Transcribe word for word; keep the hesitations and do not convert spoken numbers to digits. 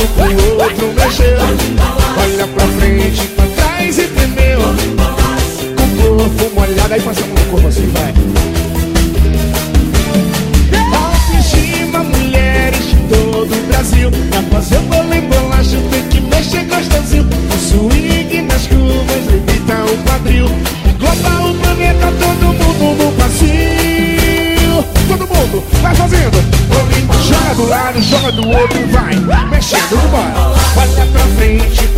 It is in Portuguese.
pro outro mexeu. Olha pra frente, pra trás e tremeu. Com o corpo molhado, aí passa a mão no corpo assim, vai. Autoestima, mulheres de todo o Brasil. Pra fazer vôlei, bolacha, tem que mexer gostosinho. O swing nas curvas, levita o quadril. Engloba o planeta, todo mundo no passinho. Todo mundo vai fazendo. Joga do lado, joga do outro, vai mexendo, bora. Olha pra frente,